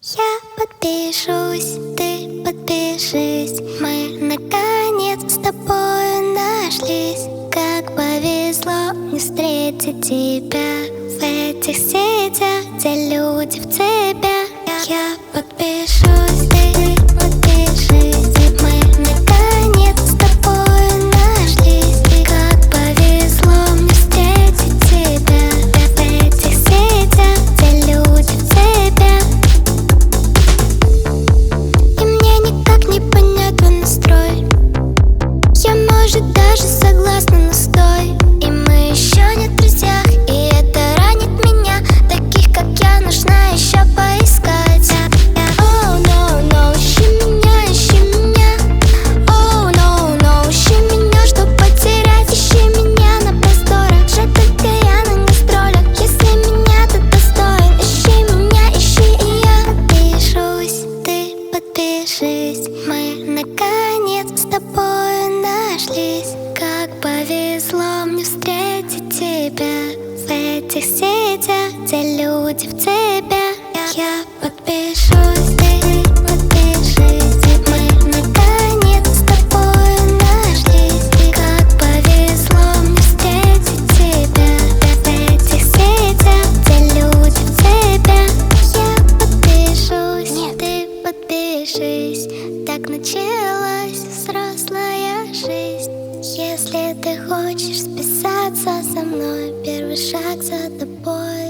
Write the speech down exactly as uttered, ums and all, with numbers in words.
Я подпишусь, ты подпишись. Мы наконец с тобою нашлись. Как повезло мне встретить тебя в этих сетях, где люди в цепях. Я подпишусь, ты подпишись. Мы наконец с тобою нашлись. Как повезло мне встретить тебя в этих сетях, где люди в цепях. И мне никак не понять твой настрой. Я, может, даже согласна, но стой. И мы еще не в друзьях, и это ранит меня. Таких, как я, нужно еще поискать. Oh, no, no, ищи меня, ищи меня. Oh, no, no, ищи меня, чтоб потерять. Ищи меня на просторах, жаль, только я на гастролях. Если меня ты достоин, ищи меня, ищи, и я подпишусь, ты подпишись. Мы наконец с тобою нашлись. Как повезло мне встретить тебя в этих сетях, где люди в цепях. Я подпишусь, ты подпишись. Мы наконец с тобою нашлись. Как повезло мне встретить тебя в этих сетях, где люди в цепях. Я подпишусь, ты подпишись. Так началась взрослая жизнь. Если ты хочешь списаться со мной, первый шаг за тобой.